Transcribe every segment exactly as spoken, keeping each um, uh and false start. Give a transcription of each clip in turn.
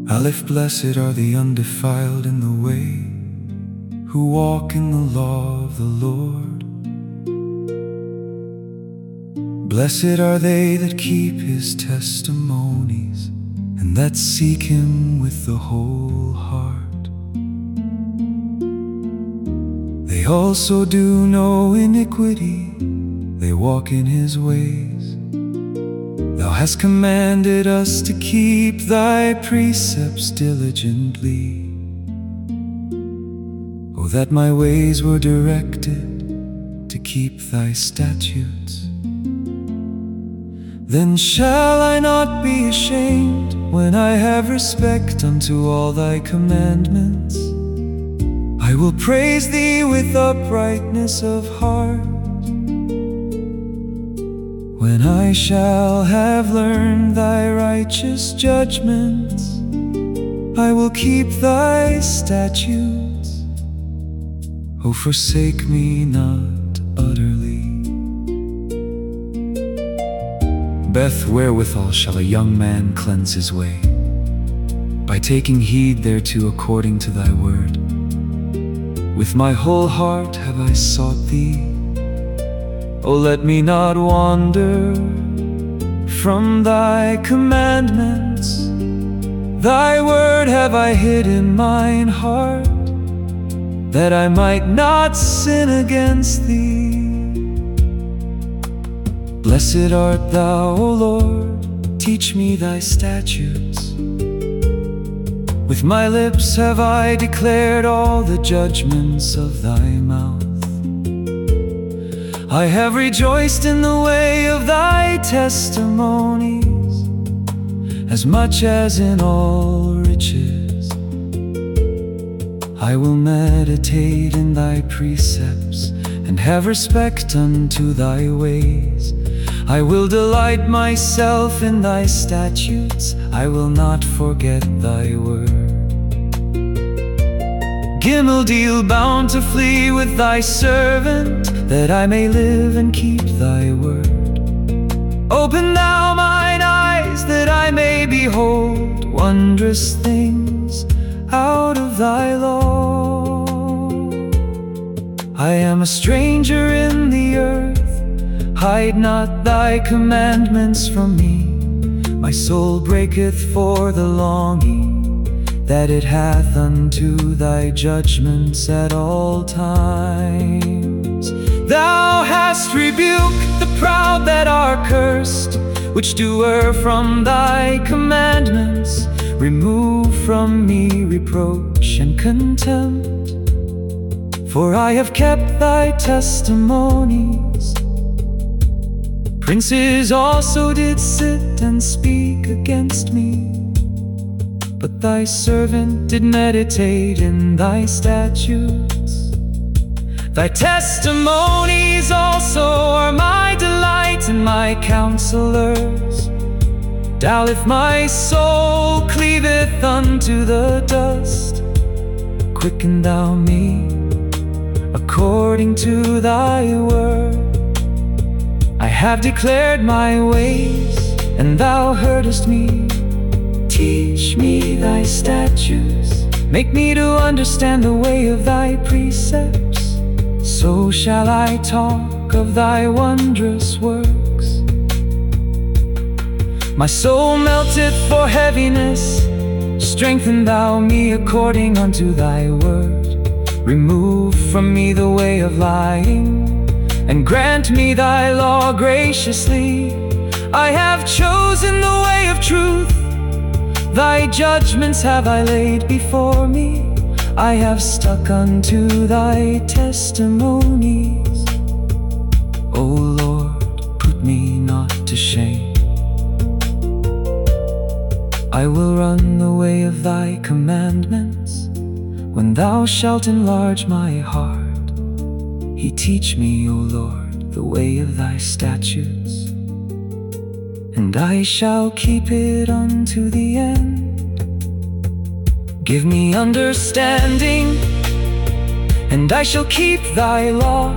Aleph, blessed are the undefiled in the way, who walk in the law of the Lord. Blessed are they that keep his testimonies, and that seek him with the whole heart. They also do no iniquity, they walk in his ways. Thou hast commanded us to keep thy precepts diligently. Oh, that my ways were directed to keep thy statutes. Then shall I not be ashamed, when I have respect unto all thy commandments. I will praise thee with uprightness of heart. When I shall have learned thy righteous judgments, I will keep thy statutes. O forsake me not utterly. Beth, wherewithal shall a young man cleanse his way? By taking heed thereto according to thy word. With my whole heart have I sought thee. O let me not wander from thy commandments. Thy word have I hid in mine heart, that I might not sin against thee. Blessed art thou, O Lord, teach me thy statutes. With my lips have I declared all the judgments of thy mouth. I have rejoiced in the way of thy testimonies, as much as in all riches. I will meditate in thy precepts, and have respect unto thy ways. I will delight myself in thy statutes, I will not forget thy word. Gimel deal bountifully with thy servant, that I may live and keep thy word. Open thou mine eyes, that I may behold wondrous things out of thy law. I am a stranger in the earth, hide not thy commandments from me. My soul breaketh for the longing that it hath unto thy judgments at all times. Thou hast rebuked the proud that are cursed, which do err from thy commandments. Remove from me reproach and contempt, for I have kept thy testimonies. Princes also did sit and speak against me, but thy servant did meditate in thy statutes. Thy testimonies also are my delight and my counselors. Doubtless my soul cleaveth unto the dust. Quicken thou me according to thy word. I have declared my ways, and thou heardest me. Teach me thy statutes, make me to understand the way of thy precepts. So shall I talk of thy wondrous works. My soul melteth for heaviness, strengthen thou me according unto thy word. Remove from me the way of lying, and grant me thy law graciously. I have chosen the way of truth, thy judgments have I laid before me. I have stuck unto thy testimonies. O Lord, put me not to shame. I will run the way of thy commandments, when thou shalt enlarge my heart. He teach me, O Lord, the way of thy statutes, and I shall keep it unto the end. Give me understanding, and I shall keep thy law.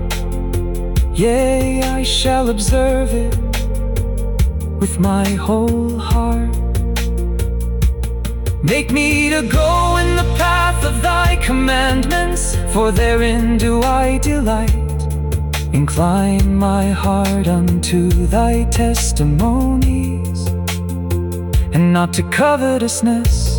Yea, I shall observe it with my whole heart. Make me to go in the path of thy commandments, for therein do I delight. Incline my heart unto thy testimonies, and not to covetousness.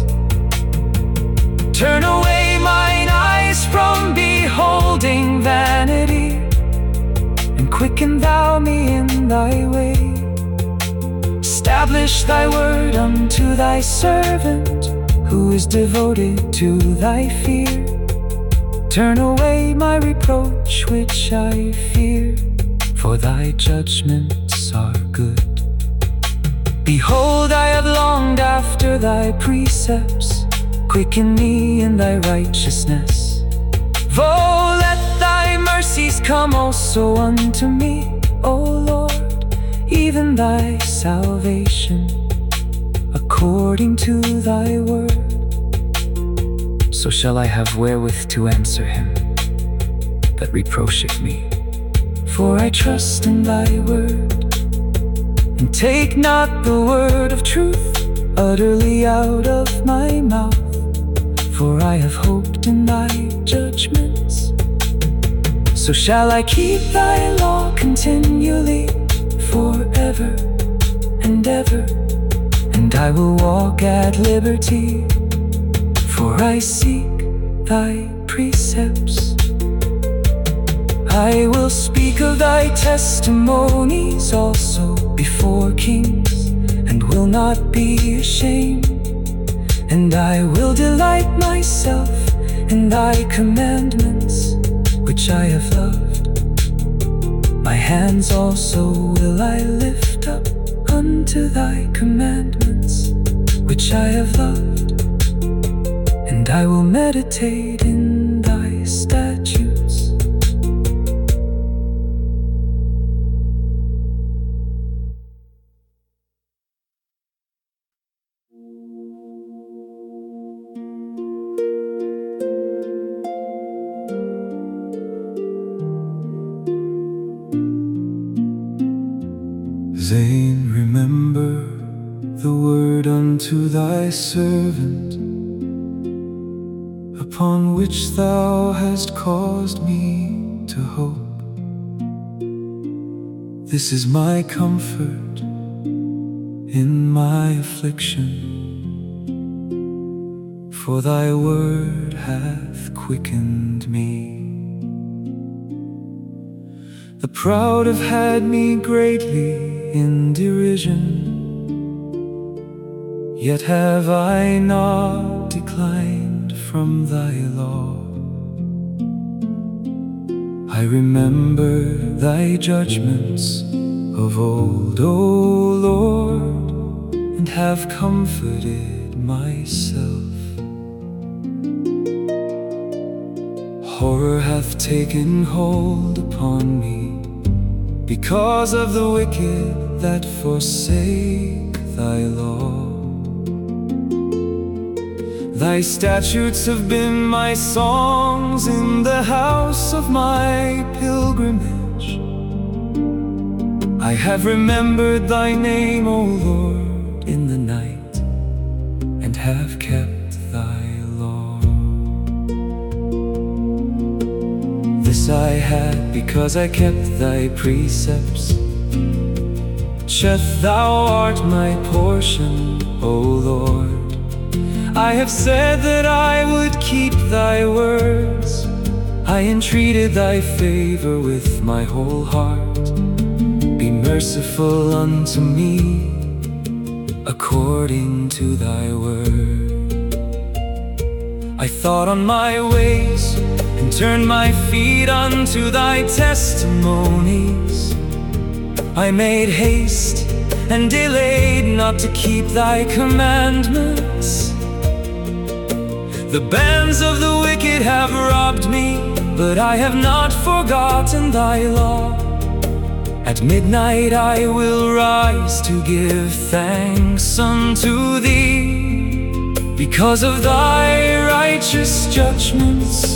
Turn away mine eyes from beholding vanity, and quicken thou me in thy way. Establish thy word unto thy servant, who is devoted to thy fear. Turn away my reproach which I fear, for thy judgments are good. Behold, I have longed after thy precepts. Quicken me in thy righteousness. Oh, let thy mercies come also unto me, O Lord, even thy salvation, according to thy word. So shall I have wherewith to answer him that reproacheth me. For I trust in thy word, and take not the word of truth utterly out of my mouth. For I have hoped in thy judgments. So shall I keep thy law continually, forever and ever. And I will walk at liberty, for I seek thy precepts. I will speak of thy testimonies also before kings, and will not be ashamed. And I will delight myself in thy commandments, which I have loved. My hands also will I lift up unto thy commandments, which I have loved. And I will meditate in thy statutes. Zane, remember the word unto thy servant, upon which thou hast caused me to hope. This is my comfort in my affliction, for thy word hath quickened me. The proud have had me greatly in derision, yet have I not declined from thy law. I remember thy judgments of old, O Lord, and have comforted myself. Horror hath taken hold upon me because of the wicked that forsake thy law. Thy statutes have been my songs in the house of my pilgrimage. I have remembered thy name, O Lord, in the night, and have kept thy law. This I had because I kept thy precepts. Sheth, thou art my portion, O Lord. I have said that I would keep thy words. I entreated thy favor with my whole heart. Be merciful unto me, according to thy word. I thought on my ways, and turned my feet unto thy testimonies. I made haste, and delayed not to keep thy commandments. The bands of the wicked have robbed me, but I have not forgotten thy law. At midnight I will rise to give thanks unto thee, because of thy righteous judgments.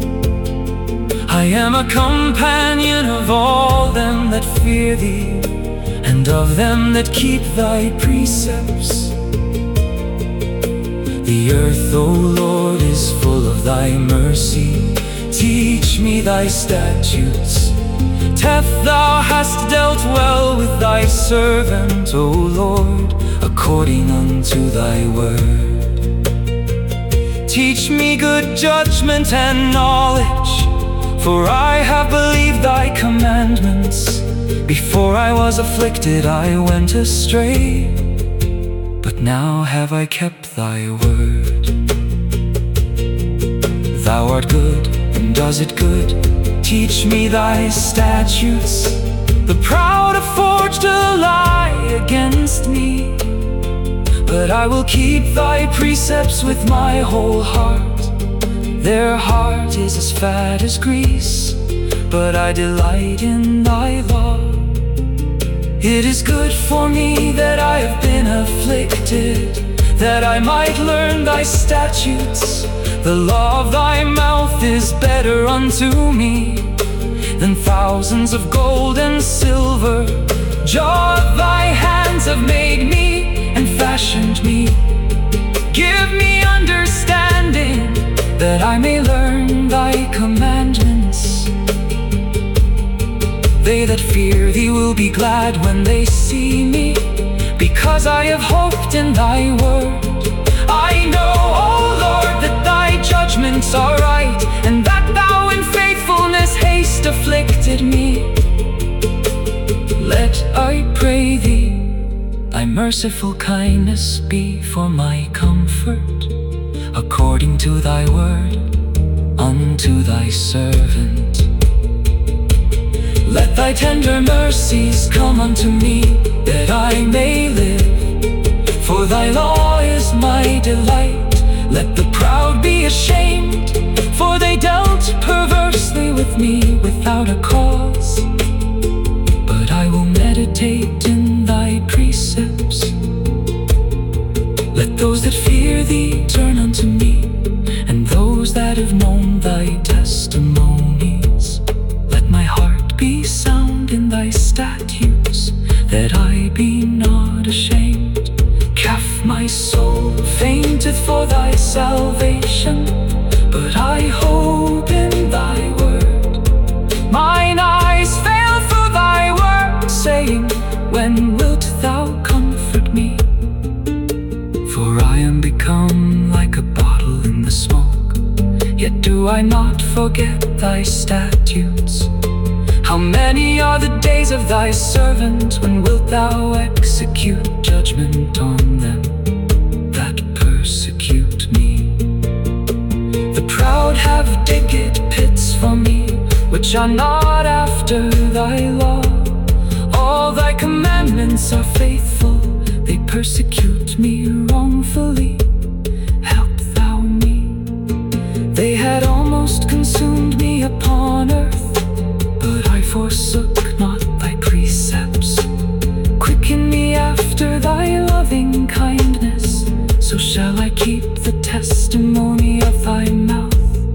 I am a companion of all them that fear thee, and of them that keep thy precepts. The The earth, O Lord, is full of thy mercy. Teach me thy statutes. Teth, thou hast dealt well with thy servant, O Lord, according unto thy word. Teach me good judgment and knowledge, for I have believed thy commandments. Before I was afflicted I went astray, but now have I kept thy word. Thou art good, and does it good. Teach me thy statutes. The proud have forged a lie against me, but I will keep thy precepts with my whole heart. Their heart is as fat as grease, but I delight in thy law. It is good for me that I have been afflicted, that I might learn thy statutes. The law of thy mouth is better unto me than thousands of gold and silver. Jaw of thy hands have made me and fashioned me. Give me understanding, that I may learn thy commandments. They that fear thee will be glad when they see me, because I have hoped in thy word. I know, O Lord, that thy judgments are right, and that thou in faithfulness hast afflicted me. Let, I pray thee, thy merciful kindness be for my comfort, according to thy word unto thy servant. Let thy tender mercies come unto me, that I may live, for thy law is my delight. Let the proud be ashamed, for they dealt perversely with me without a cause. But I will meditate in thy precepts. Let those that fear thee turn unto me, and those that have known thy testimonies. Let my heart be sound in thy statutes, that I be not ashamed. Calf, my soul fainteth for thy salvation, but I hope in thy word. Mine eyes fail for thy word, saying, when wilt thou comfort me? For I am become like a bottle in the smoke, yet do I not forget thy statutes. How many are the days of thy servant? When wilt thou execute judgment on them that persecute me? The proud have digged pits for me, which are not after thy law. All thy commandments are faithful, they persecute me wrongfully. Help thou me. They had almost consumed me upon earth, but I forsook not thy precepts. Quicken me after thy loving kindness, so shall I keep the testimony of thy mouth.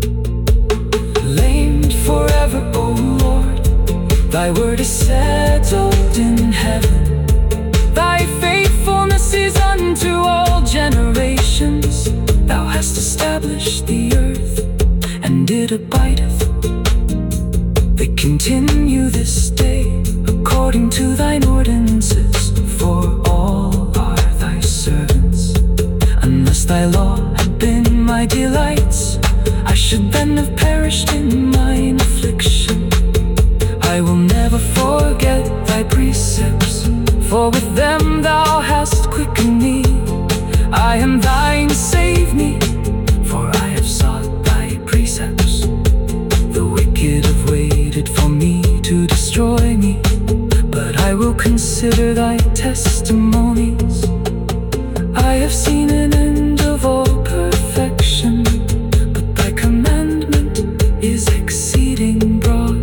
Lamed forever, O Lord, thy word is settled in heaven. Thy faithfulness is unto all generations. Thou hast established the earth, and it abideth. They continue this day according to thine ordinances, for all are thy servants. Unless thy law had been my delights, I should then have perished in mine affliction. I will never forget thy precepts, for with them thou hast quickened me. I am thine, save me, for I have sought thy precepts. The wicked have waited for me to destroy me, but I will consider thy testimonies. I have seen an end of all perfection, but thy commandment is exceeding broad.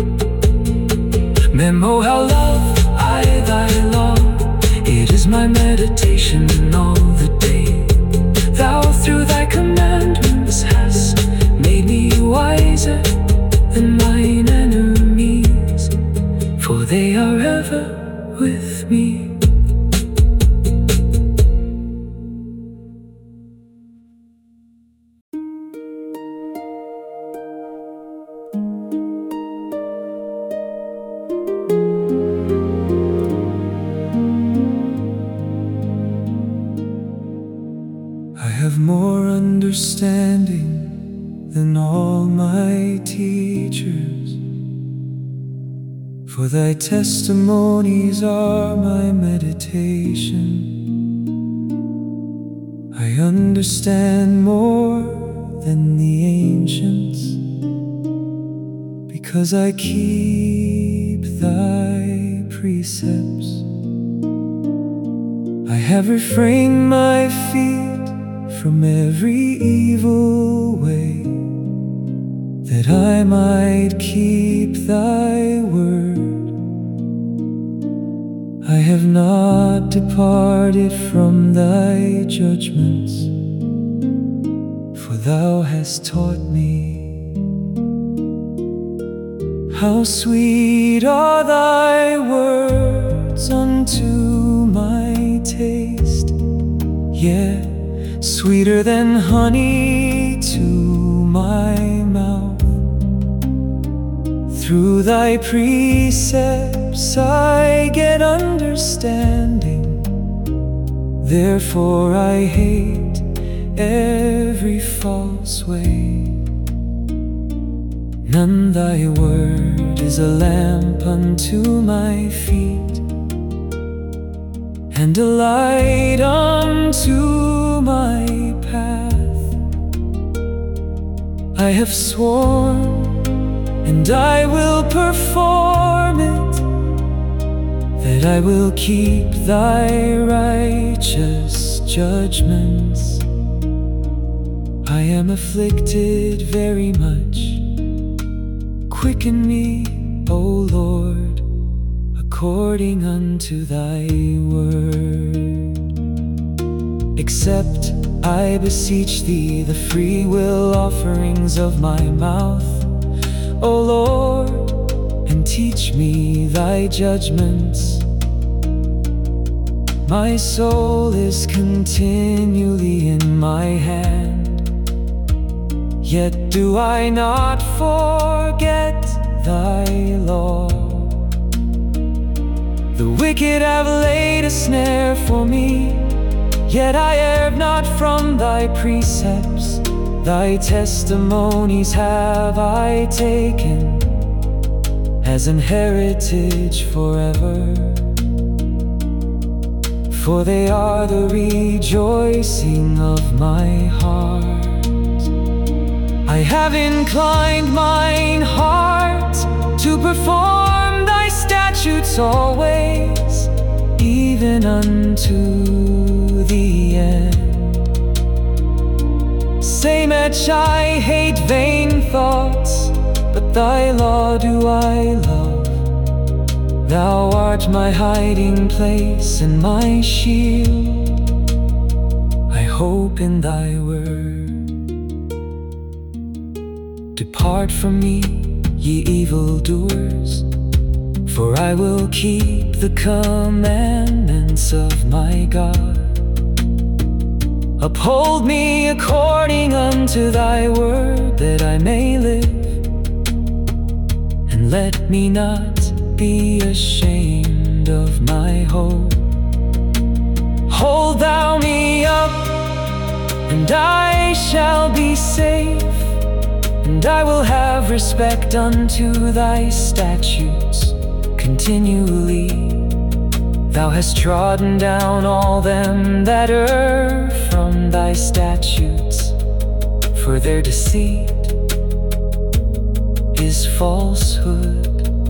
Memo, how love I thy law, it is my meditation in all the day. Thou through thy commandments hast made me wiser than mine enemies, for they are ever with me. have more understanding than all my teachers, for thy testimonies are my meditation. I understand more than the ancients, because I keep thy precepts. I have refrained my feet from every evil way, that I might keep thy word. I have not departed from thy judgments, for thou hast taught me. How sweet are thy words unto my taste, yea, sweeter than honey to my mouth. Through thy precepts I get understanding, therefore I hate every false way. None, thy word is a lamp unto my feet, and a light unto my path. I have sworn, and I will perform it, that I will keep thy righteous judgments. I am afflicted very much. Quicken me, O Lord, according unto thy word. Accept, I beseech thee, the free will offerings of my mouth, O Lord, and teach me thy judgments. My soul is continually in my hand, yet do I not forget thy law. The wicked have laid a snare for me, yet I err not from thy precepts. Thy testimonies have I taken as an heritage forever, for they are the rejoicing of my heart. I have inclined mine heart to perform thy statutes always, even unto the end. Say much I hate vain thoughts, but thy law do I love. Thou art my hiding place and my shield. I hope in thy word. Depart from me, ye evildoers, for I will keep the commandments of my God. Uphold me according unto thy word, that I may live, and let me not be ashamed of my hope. Hold thou me up, and I shall be safe, and I will have respect unto thy statutes continually. Thou hast trodden down all them that err from thy statutes, for their deceit is falsehood.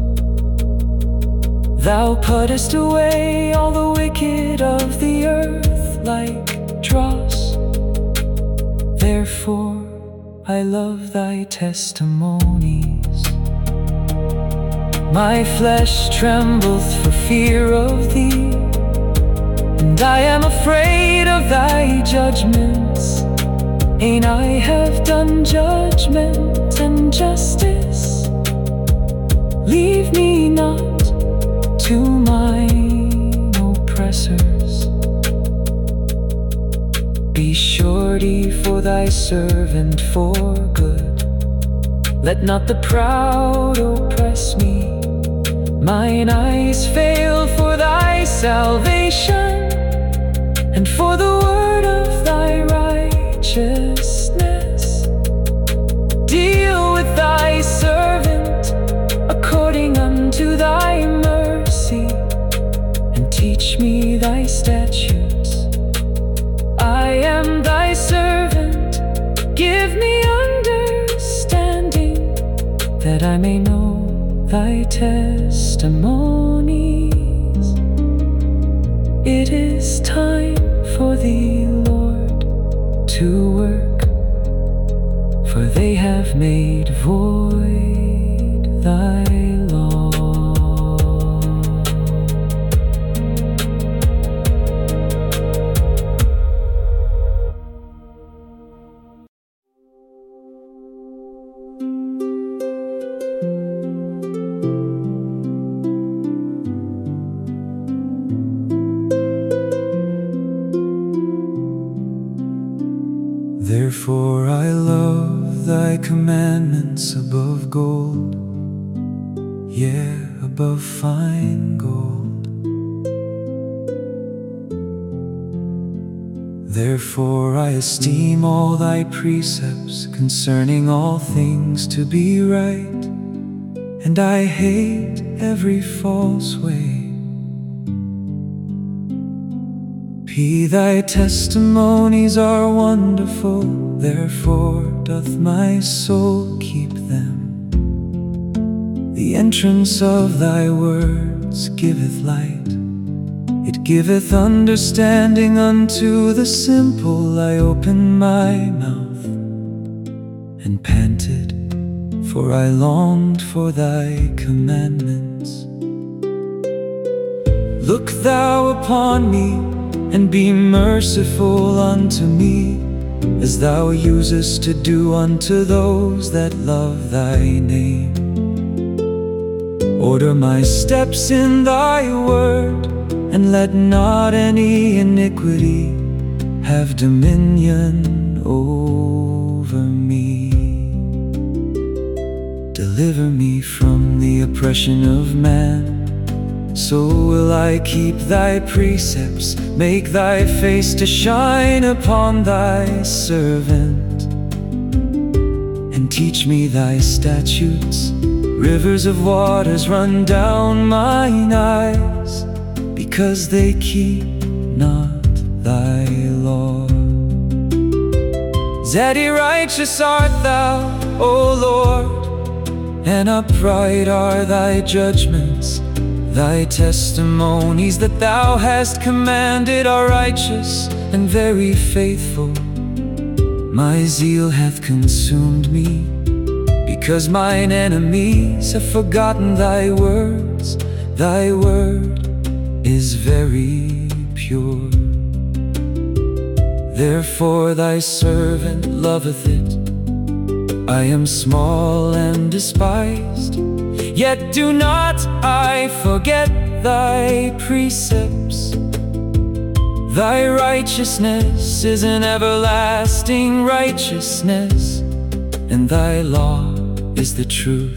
Thou puttest away all the wicked of the earth like dross. Therefore I love thy testimonies. My flesh trembleth for fear of thee, and I am afraid of thy judgments. Ain't I have done judgment and justice? Leave me not to mine oppressors. Be surety for thy servant for good. Let not the proud oppress me. Mine eyes fail for thy salvation, and for the word of thy righteousness. righteousness. Deal with thy servant according unto thy mercy, and teach me thy statutes. I am thy servant, give me understanding, that I may know thy testimonies. It is time for thee, Lord, to work, for they have made void thy law. Therefore I love thy commandments above gold, yeah, above fine gold. Therefore I esteem all thy precepts concerning all things to be right, and I hate every false way. P, thy testimonies are wonderful, therefore doth my soul keep them. The entrance of thy words giveth light, it giveth understanding unto the simple. I opened my mouth and panted, for I longed for thy commandments. Look thou upon me, and be merciful unto me, as thou usest to do unto those that love thy name. Order my steps in thy word, and let not any iniquity have dominion over me. Deliver me from the oppression of man, so will I keep thy precepts. Make thy face to shine upon thy servant, and teach me thy statutes. Rivers of waters run down mine eyes, because they keep not thy law. Zaddy, righteous art thou, O Lord, and upright are thy judgments. Thy testimonies that thou hast commanded are righteous and very faithful. My zeal hath consumed me, because mine enemies have forgotten thy words. Thy word is very pure, therefore thy servant loveth it. I am small and despised, yet do not I forget thy precepts. Thy righteousness is an everlasting righteousness, and thy law is the truth.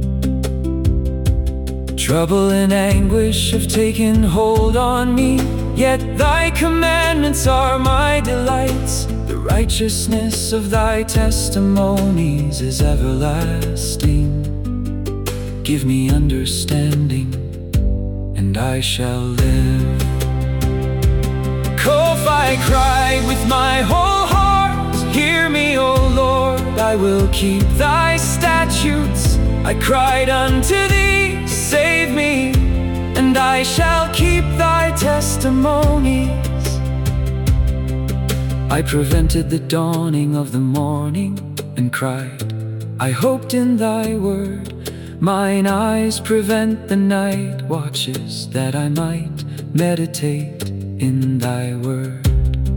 Trouble and anguish have taken hold on me, yet thy commandments are my delights. The righteousness of thy testimonies is everlasting. Give me understanding, and I shall live. Kof, I cried with my whole heart, hear me, O Lord, I will keep thy statutes. I cried unto thee, save me, and I shall keep thy testimonies. I prevented the dawning of the morning, and cried, I hoped in thy word. Mine eyes prevent the night watches, that I might meditate in thy word.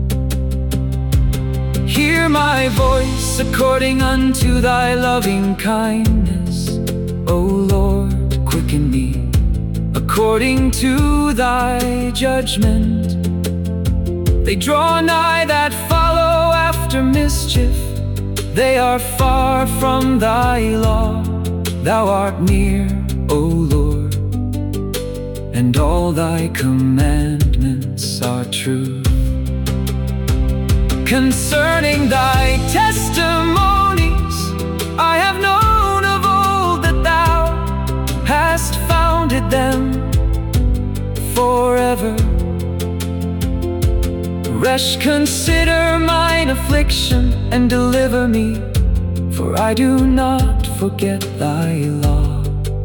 Hear my voice according unto thy loving kindness, O Lord, quicken me according to thy judgment. They draw nigh that follow after mischief, they are far from thy law. Thou art near, O Lord, and all thy commandments are true. concerning thy testimonies. I have known of old that thou hast founded them forever. Resh, consider mine affliction and deliver me, for I do not forget thy law.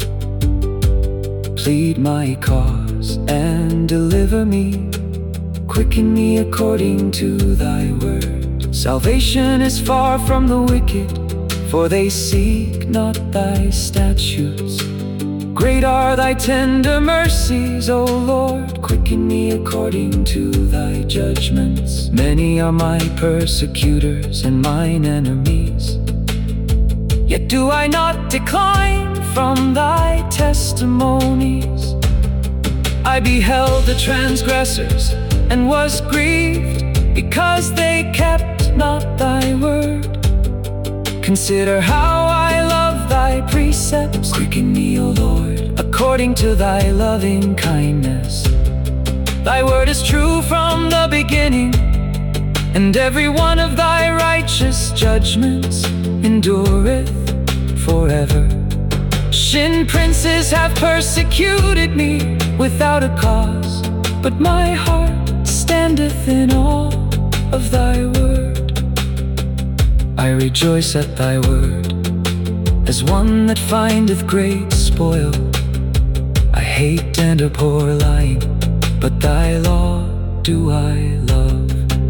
Plead my cause and deliver me, quicken me according to thy word. Salvation is far from the wicked, for they seek not thy statutes. Great are thy tender mercies, O Lord, quicken me according to thy judgments. Many are my persecutors and mine enemies, yet do I not decline from thy testimonies. I beheld the transgressors and was grieved, because they kept not thy word. Consider how I love thy precepts. Quicken me, O Lord, according to thy loving kindness. Thy word is true from the beginning, and every one of thy righteous judgments endureth forever. Shin princes have persecuted me without a cause, but my heart standeth in awe of thy word. I rejoice at thy word, as one that findeth great spoil. I hate and abhor lying, but thy law do I love.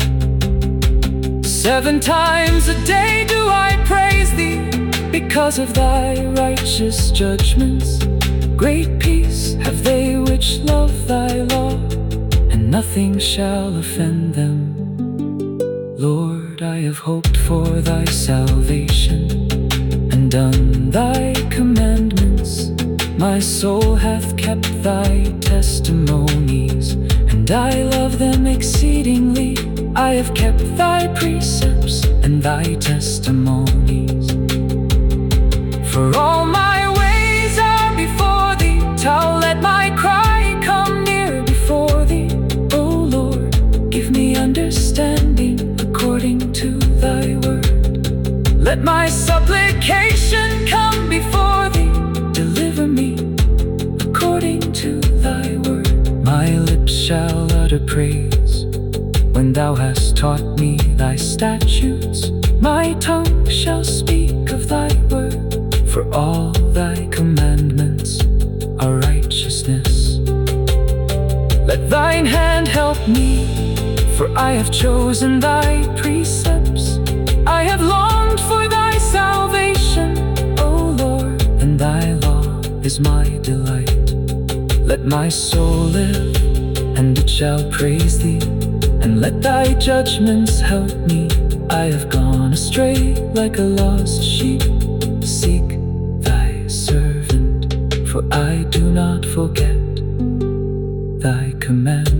Seven times a day do I praise thee, because of thy righteous judgments. Great peace have they which love thy law, and nothing shall offend them. Lord, I have hoped for thy salvation, and done thy commandments. My soul hath kept thy testimonies, and I love them exceedingly. I have kept thy precepts and thy testimonies. For all my ways are before thee, tell let my cry come near before thee. O Lord, give me understanding according to thy word. Let my supplication come before thee, deliver me according to thy word. My lips shall utter praise, when thou hast taught me thy statutes. My tongue shall speak of thy word, for all thy commandments are righteousness. Let thine hand help me, for I have chosen thy precepts. I have longed for thy salvation, O Lord, and thy law is my delight. Let my soul live, and it shall praise thee, and let thy judgments help me. I have gone astray like a lost sheep. Seek thy servant, for I do not forget thy command.